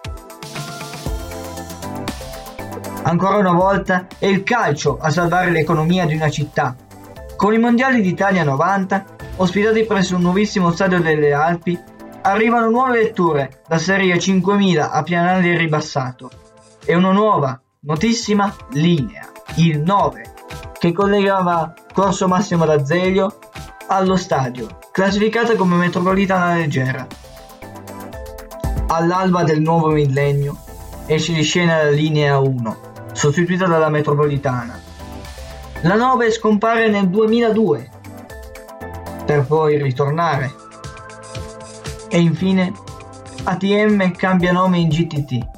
Ancora una volta è il calcio a salvare l'economia di una città. Con i mondiali d'Italia novanta, ospitati presso un nuovissimo stadio delle Alpi, arrivano nuove vetture, la serie cinquemila a pianale ribassato e una nuova, notissima linea, il nove, che collegava Corso Massimo d'Azeglio allo stadio, classificata come metropolitana leggera. All'alba del nuovo millennio esce di scena la linea uno, sostituita dalla metropolitana. La nove scompare nel duemiladue, per poi ritornare. E infine A T M cambia nome in G T T.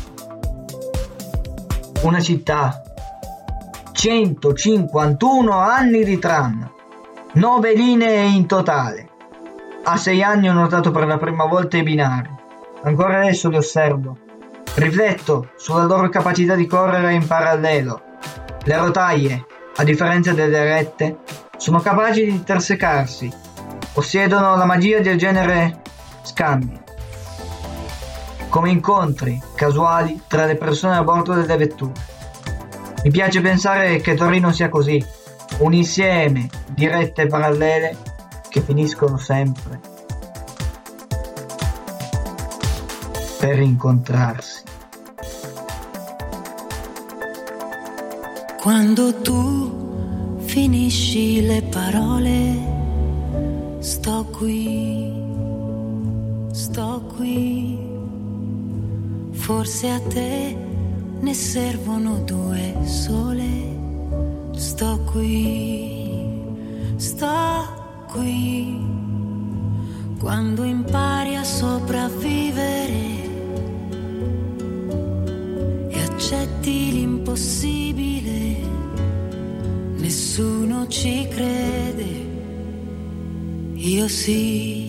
Una città, centocinquantuno anni di tram, nove linee in totale. A sei anni ho notato per la prima volta i binari. Ancora adesso li osservo. Rifletto sulla loro capacità di correre in parallelo. Le rotaie, a differenza delle rette, sono capaci di intersecarsi. Possiedono la magia del genere scambi, come incontri casuali tra le persone a bordo delle vetture. Mi piace pensare che Torino sia così, un insieme di rette parallele che finiscono sempre per incontrarsi. Quando tu finisci le parole, sto qui, sto qui. Forse a te ne servono due sole. Sto qui, sto qui. Quando impari a sopravvivere e accetti l'impossibile, nessuno ci crede, io sì.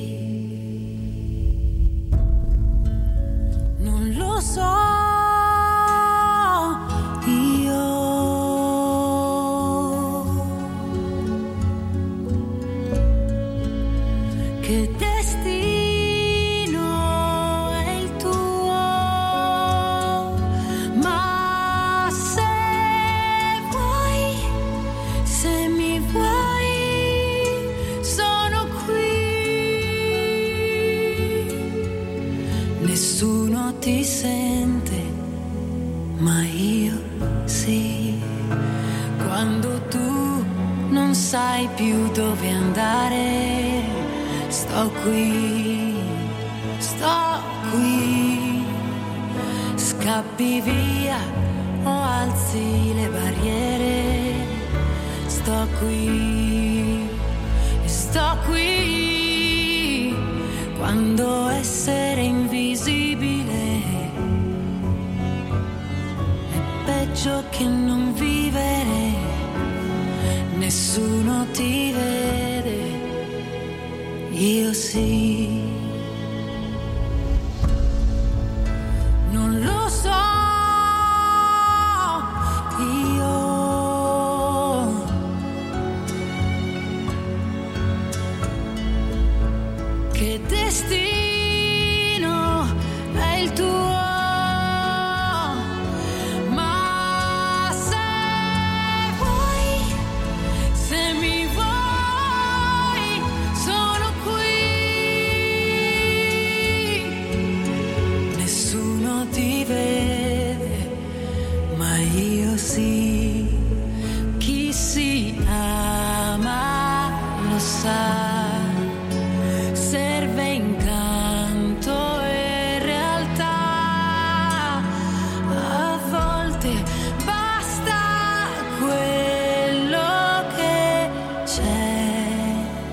Non lo so, io che destino è il tuo, ma se vuoi, se mi vuoi, sono qui. Nessuno ti sente, ma io sì. Quando tu non sai più dove andare, sto qui, sto qui. Scappi via o alzi le barriere, sto qui, sto qui. Quando essere invisibile è peggio che non vivere, nessuno ti vede, io sì. Non lo so, io che destino è il tuo, ma se vuoi, se mi vuoi, sono qui. Nessuno ti vede, ma io sì. Chi si ama lo sa, serve incanto e realtà. A volte basta quello che c'è,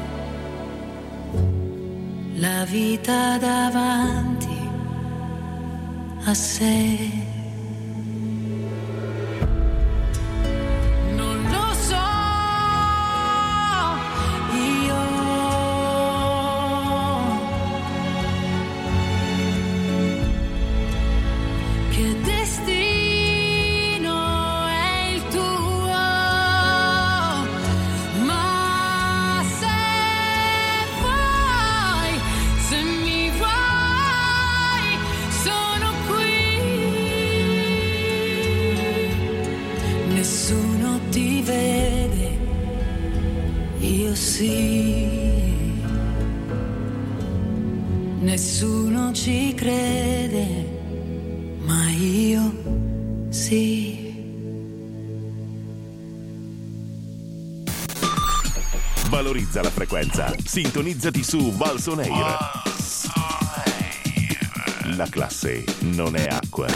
la vita davanti a sé. Non lo so, io che destino è il tuo, ma se vuoi, se mi vuoi, sono qui. Nessuno ti vede, io sì. Nessuno ci crede, ma io sì. Valorizza la frequenza. Sintonizzati su Valsoneir. La classe non è acqua.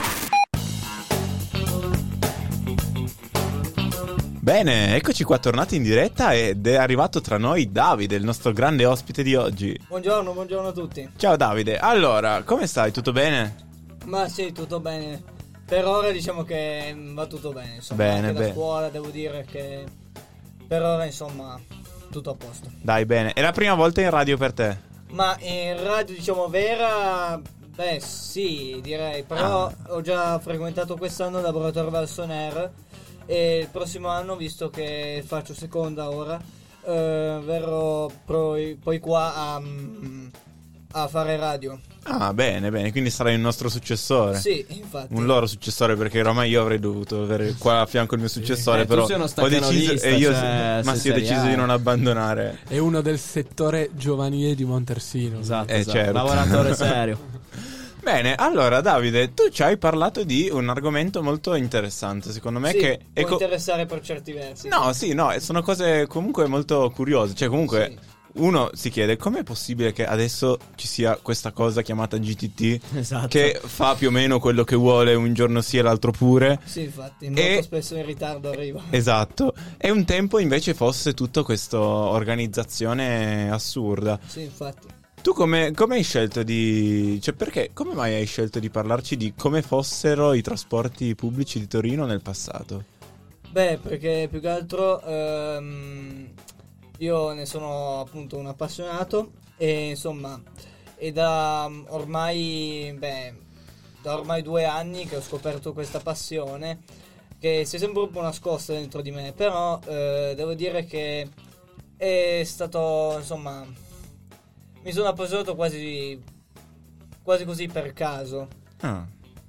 Bene, eccoci qua tornati in diretta ed è arrivato tra noi Davide, il nostro grande ospite di oggi. Buongiorno, buongiorno a tutti. Ciao Davide, allora, come stai? Tutto bene? Ma sì, tutto bene. Per ora diciamo che va tutto bene, insomma. Bene, anche bene. da scuola devo dire che per ora insomma tutto a posto. Dai, bene. È la prima volta in radio per te? Ma in radio diciamo vera, beh sì direi, però Ah. ho già frequentato quest'anno il laboratorio Valsonair e il prossimo anno, visto che faccio seconda ora, eh, verrò poi, poi qua a, a fare radio. Ah, bene, bene, quindi sarai il nostro successore. Sì, infatti. Un loro successore, perché ormai io avrei dovuto avere qua a fianco il mio successore, Eh, tu però sei uno ho deciso staccanovista, e io cioè, ma sei sì, ho deciso seriale. di non abbandonare. È uno del settore giovanile di Montersino. Esatto, Eh, esatto. certo. Lavoratore serio. Bene, allora Davide, tu ci hai parlato di un argomento molto interessante, secondo me, Sì, che può è co- interessare per certi versi. No, sì, no, sono cose comunque molto curiose, cioè comunque Sì. uno si chiede com'è possibile che adesso ci sia questa cosa chiamata G T T Esatto. che fa più o meno quello che vuole, un giorno sì e l'altro pure. Sì, infatti, molto E- spesso in ritardo arriva. Esatto, e un tempo invece fosse tutta questa organizzazione assurda. Sì, infatti. Tu come, come hai scelto di... cioè perché, come mai hai scelto di parlarci di come fossero i trasporti pubblici di Torino nel passato? Beh, perché più che altro ehm, io ne sono appunto un appassionato e insomma è da ormai, beh, da ormai due anni che ho scoperto questa passione che si è sempre un po' nascosta dentro di me, però eh, devo dire che è stato, insomma, mi sono appassionato quasi, quasi così per caso, Ah,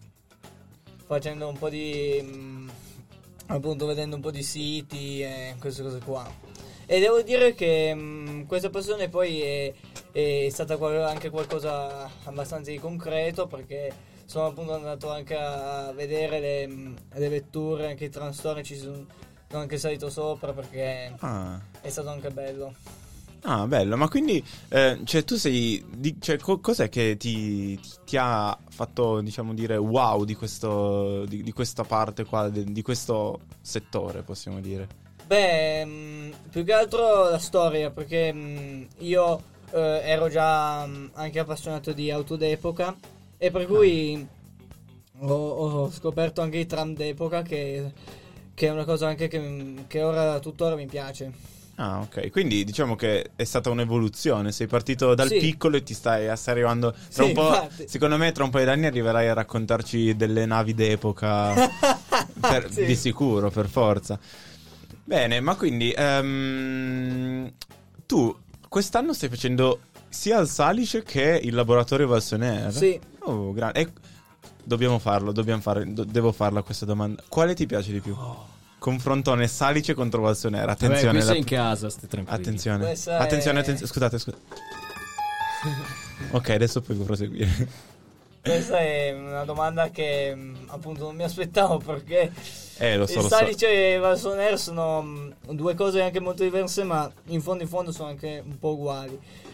facendo un po' di, mh, appunto vedendo un po' di siti e queste cose qua. E devo dire che mh, questa passione poi è, è stata qual- anche qualcosa abbastanza di concreto, perché sono appunto andato anche a vedere le, mh, le vetture, anche i trastorni, ci sono, sono anche salito sopra perché ah. è stato anche bello. Ah, bello, ma quindi, eh, cioè, tu sei, di, cioè, co- cos'è che ti, ti, ti ha fatto, diciamo, dire wow di questo, di, di questa parte qua, di, di questo settore, possiamo dire? Beh, mh, più che altro la storia, perché mh, io eh, ero già mh, anche appassionato di auto d'epoca e per cui ho, ho scoperto anche i tram d'epoca, che, che è una cosa anche che, che ora tuttora mi piace. Ah, ok, quindi diciamo che è stata un'evoluzione, sei partito dal Sì. piccolo e ti stai, stai arrivando, tra Sì, un po', infatti. secondo me tra un paio d'anni arriverai a raccontarci delle navi d'epoca, per- Sì. di sicuro, per forza. Bene, ma quindi, ehm, tu quest'anno stai facendo sia il Salice che il laboratorio Valsoner? Sì. Oh, grande. E dobbiamo farlo, dobbiamo fare, do- devo farla questa domanda. Quale ti piace di più? Confrontone Salice contro Valsonera. Attenzione. Vabbè, qui sei la- in casa, stai tranquilli. Attenzione. Questa è- Attenzione, attenzione. Scusate, scusate. Ok, adesso puoi proseguire. Questa è una domanda che mh, appunto non mi aspettavo, perché Eh, lo so, il lo so. Salice e il Valsoner sono mh, due cose anche molto diverse, ma in fondo in fondo sono anche un po' uguali.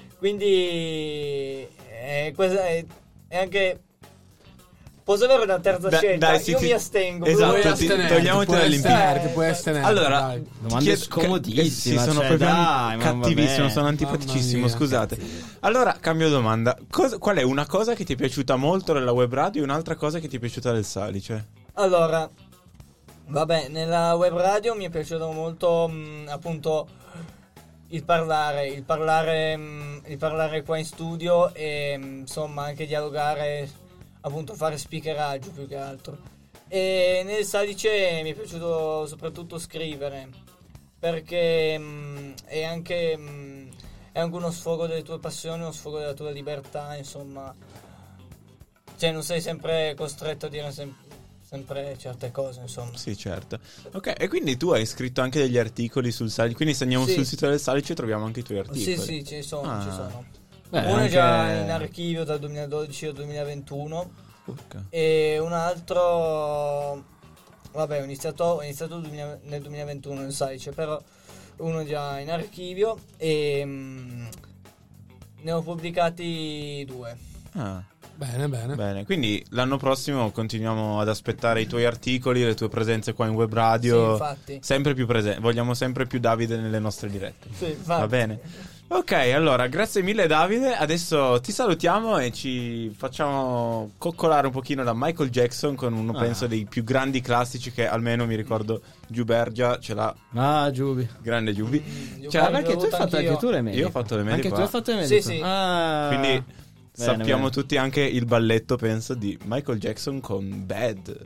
Quindi eh, questa è, è anche... Posso avere una terza Da- scelta? dai, sì, Io sì. mi astengo. Esatto, Puoi ti- astenerti, togliamoti puoi dall'impegno. astenerti, puoi astenerti, Allora, dai. ti Domande chiedo- scomodissime, eh, sì, sono cioè, proprio dai, ma cattivissimo, vabbè. sono antipaticissimo, Mamma mia, scusate. Allora, cambio domanda. Cosa- qual è una cosa che ti è piaciuta molto della web radio e un'altra cosa che ti è piaciuta del Salice? Allora, vabbè, nella web radio mi è piaciuto molto mh, appunto il parlare, il parlare, mh, il parlare qua in studio e mh, insomma anche dialogare, appunto fare speakeraggio più che altro. E nel Salice mi è piaciuto soprattutto scrivere, perché mh, è anche mh, è anche uno sfogo delle tue passioni, uno sfogo della tua libertà, insomma. Cioè non sei sempre costretto a dire sem- sempre certe cose, insomma. Sì, certo. Ok, e quindi tu hai scritto anche degli articoli sul Salice, quindi se andiamo Sì. sul sito del Salice troviamo anche i tuoi articoli. Sì, sì, ci sono, Ah. ci sono. Beh, Uno è anche- già in archivio dal duemiladodici al duemilaventuno Urca. e un altro, vabbè, ho iniziato, ho iniziato duemila nel duemilaventuno nel Salice, però uno è già in archivio e mm, ne ho pubblicati due. Ah. Bene, bene. Bene, quindi l'anno prossimo continuiamo ad aspettare i tuoi articoli, le tue presenze qua in web radio. Sì, infatti. Sempre più presenti, vogliamo sempre più Davide nelle nostre dirette. Sì, infatti. Va bene. Ok, allora, grazie mille Davide. Adesso ti salutiamo e ci facciamo coccolare un pochino da Michael Jackson con uno, Ah. penso, dei più grandi classici che almeno mi ricordo Giubergia ce l'ha. Ah, Giubi. Grande Giubi. Giubi, Cioè, l'ho perché tu hai avuto fatto anch'io. anche tu le medie? Io ho fatto le medie Anche qua. tu hai fatto le medie? Sì, sì. Ah. Quindi Bene, sappiamo bene. tutti anche il balletto, penso, di Michael Jackson con Bad.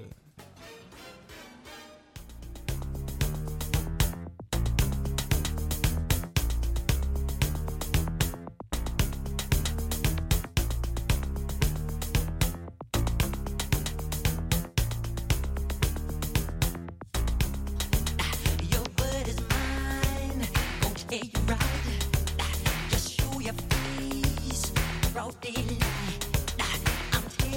Your word is mine, gon' tell you right. Just show your face, broad daylight. I'm telling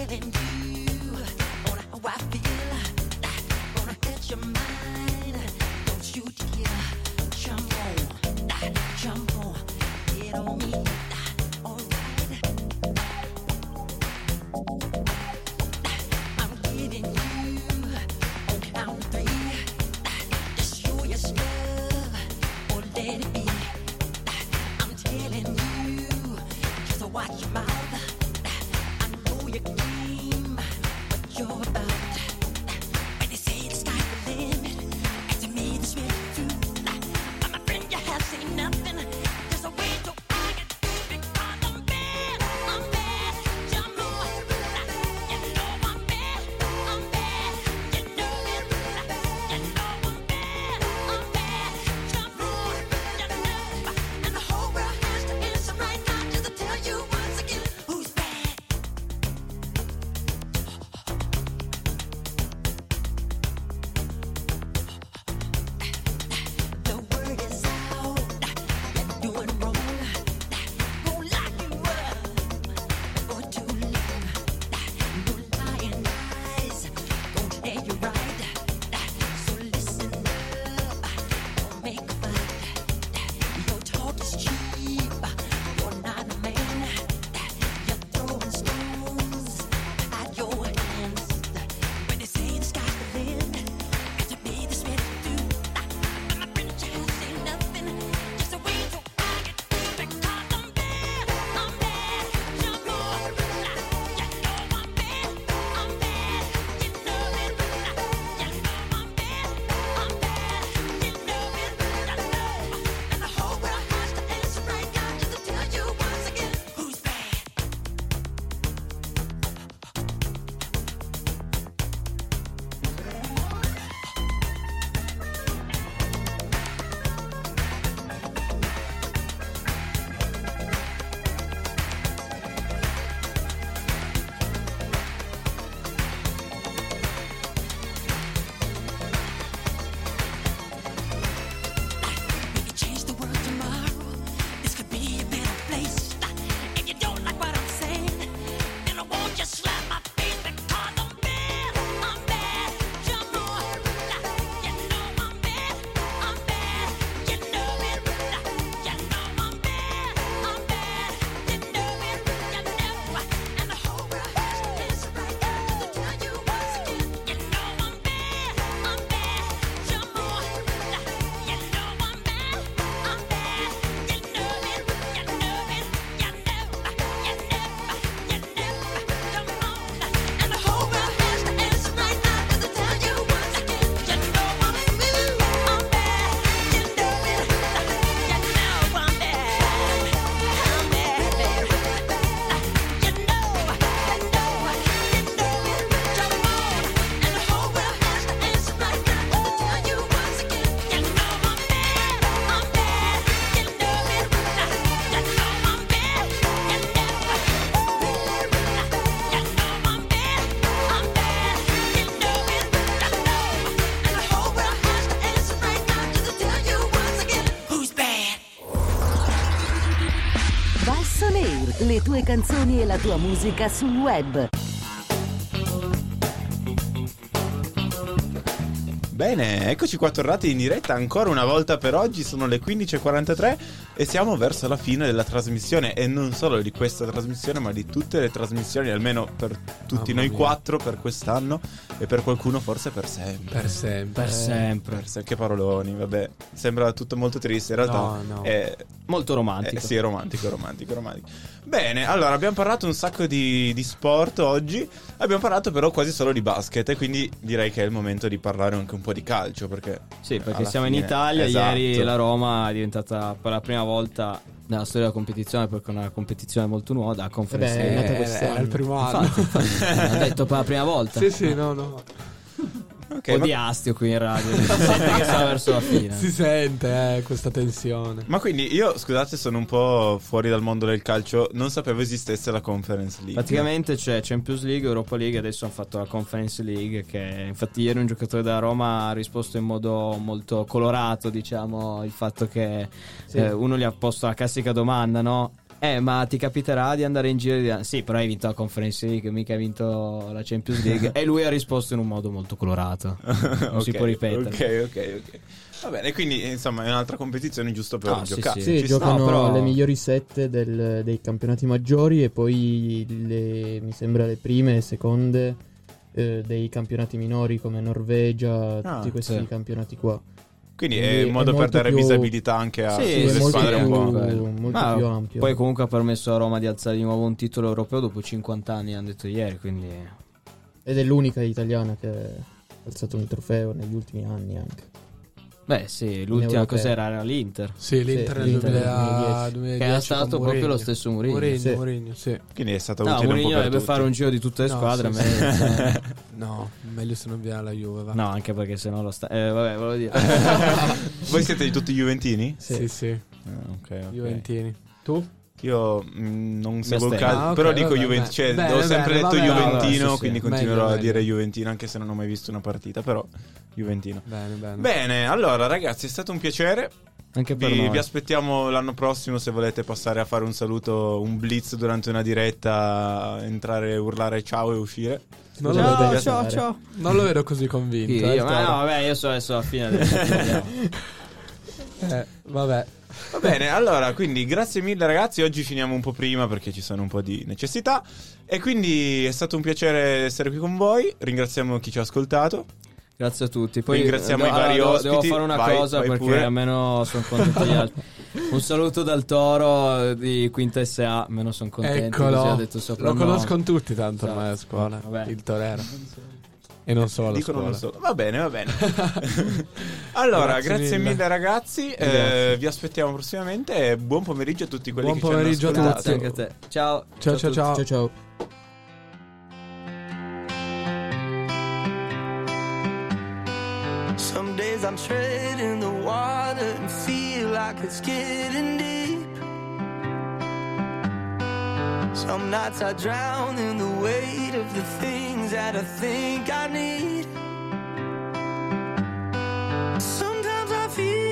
Le tue canzoni e la tua musica sul web. Bene, eccoci qua tornati in diretta ancora una volta per oggi, sono le quindici e quarantatré e siamo verso la fine della trasmissione, e non solo di questa trasmissione ma di tutte le trasmissioni, almeno per tutti oh, noi mia. quattro per quest'anno, e per qualcuno forse per sempre. Per sempre. Per sempre. Per se- che paroloni, vabbè, sembra tutto molto triste, in realtà no, no. è molto romantico. Eh, sì, romantico, romantico, romantico. Bene, allora abbiamo parlato un sacco di, di sport oggi, abbiamo parlato però quasi solo di basket, e quindi direi che è il momento di parlare anche un po' di calcio, perché sì, perché siamo fine, in Italia, esatto. Ieri la Roma è diventata per la prima volta nella storia della competizione, perché è una competizione molto nuova, da Conference League. È nata quest'anno. È il primo anno. Ho detto per la prima volta. Sì, sì, no, no. Okay, un po' ma... di astio qui in radio. Si sente che sta verso la fine. Si sente eh, questa tensione. Ma quindi io, scusate, sono un po' fuori dal mondo del calcio, non sapevo esistesse la Conference League. Praticamente c'è Champions League, Europa League, adesso hanno fatto la Conference League, che infatti ieri un giocatore della Roma ha risposto in modo molto colorato, diciamo, il fatto che sì. eh, uno gli ha posto la classica domanda, no? Eh, ma ti capiterà di andare in giro e di dire, sì, però hai vinto la Conference League, mica hai vinto la Champions League. E lui ha risposto in un modo molto colorato. Non okay, si può ripetere. Ok, ok, ok. Va bene, quindi insomma è un'altra competizione giusto per ah, giocare. Sì, sì, sì giocano no, però... le migliori sette del, dei campionati maggiori e poi le, mi sembra le prime e seconde eh, dei campionati minori come Norvegia, ah, tutti questi sì. campionati qua. Quindi, Quindi è un modo è per dare più... visibilità anche a sì, le squadre più, un po'. molto ah, più ampio. Poi comunque ha permesso a Roma di alzare di nuovo un titolo europeo dopo cinquanta anni, hanno detto ieri, quindi... Ed è l'unica italiana che ha alzato un trofeo negli ultimi anni anche. Beh sì, l'ultima cos'era? Era l'Inter. Sì, l'Inter nel duemiladieci, che era stato proprio lo stesso Mourinho. Mourinho, sì. Mourinho, sì. Quindi è stato no, utile Mourinho un po' per dovrebbe tutti. fare un giro di tutte le no, squadre. Sì, meglio. Sì. No, meglio se non viene alla Juve, va. No, anche perché sennò lo sta... Eh, vabbè, volevo dire. Voi siete di tutti juventini? Sì, sì, sì. Ah, okay, okay. Juventini. Tu? Io mh, non seguo il calcio, ah, okay, però dico vabbè, Juventino, cioè bene, ho sempre bene, detto vabbè, Juventino, vabbè, sì, quindi sì. continuerò Meglio, a dire meglio. Juventino anche se non ho mai visto una partita, però Juventino. Bene, bene. Bene, allora ragazzi, è stato un piacere. Anche per vi, noi. vi aspettiamo l'anno prossimo se volete passare a fare un saluto, un blitz durante una diretta, entrare, urlare ciao e uscire. Non ciao, lo vedo, ciao, ciao. Non lo vedo così convinto. Sì, eh, io, ma no, vabbè, io so adesso alla fine del eh, vabbè. Va bene, allora, quindi grazie mille ragazzi, oggi finiamo un po' prima perché ci sono un po' di necessità e quindi è stato un piacere essere qui con voi, ringraziamo chi ci ha ascoltato. Grazie a tutti. Poi ringraziamo devo, i vari allora, ospiti. Devo fare una vai, cosa vai perché pure. almeno sono contenti gli altri. Un saluto dal Toro di Quinta S A, almeno sono contenti. Eccolo, così ha detto sopra lo conoscono tutti tanto ormai a scuola. Vabbè. Il Torero. E non solo a Dicono scuola. non solo. Va bene, va bene. Allora, grazie, grazie mille. mille ragazzi, eh, vi aspettiamo prossimamente e buon pomeriggio a tutti quelli buon che ci hanno ascoltato. Buon pomeriggio a tutti. Anche a te. Ciao. Ciao ciao ciao. Ciao ciao. Some days I'm treading the water and feel like it's getting deep. Some nights I drown in the weight of the things that I think I need. Sometimes I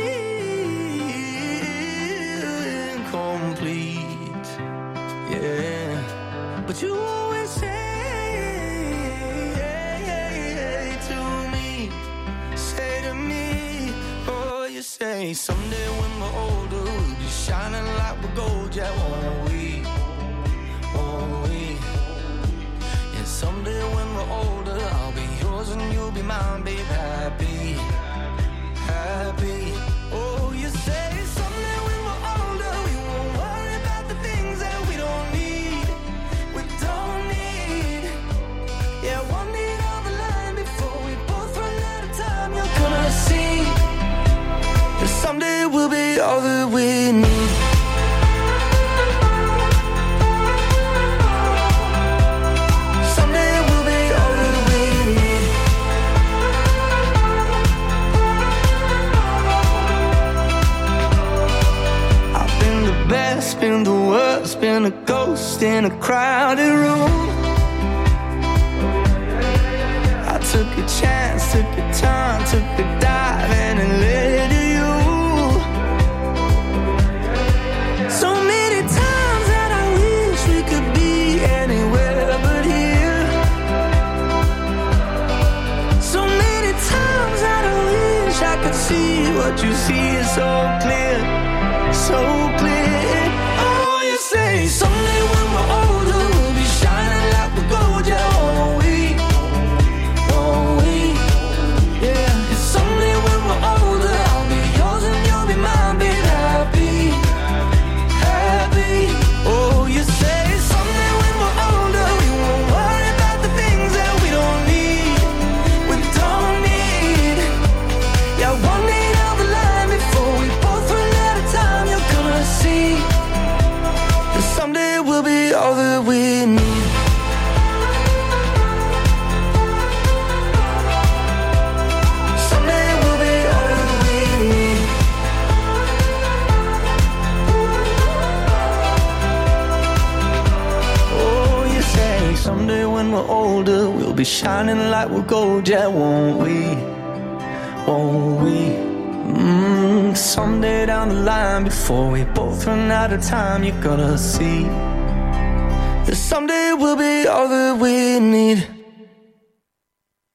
feel incomplete, yeah. But you always say to me, say to me, oh, you say someday when we're older we'll be shining like we're gold, yeah, won't we? Someday when we're older, I'll be yours and you'll be mine, babe. Happy, happy. Oh, you say someday when we're older, we won't worry about the things that we don't need. We don't need. Yeah, one need on the line before we both run out of time. You're gonna see that someday we'll be all that we need. Best, been the worst, been a ghost in a crowded room. I took a chance, took a turn, took a dive and it led to you. So many times that I wish we could be anywhere but here. So many times that I wish I could see what you see so clear, so clear. Say someday when we're older we'll be shining like we're gold, yeah, won't we? Won't we? Yeah. And someday when we're older I'll be yours and you'll be mine, babe. Happy, happy. Oh, you say someday when we're older we won't worry about the things that we don't need. We don't need. Yeah, one need on the line before we both run out of time. You're gonna see. Someday we'll be all that we need. Someday we'll be all that we need. Oh, you say someday when we're older we'll be shining like we're gold, yeah, won't we? Won't we? Mm, someday down the line, before we both run out of time, you're gonna see that someday we'll be all that we need.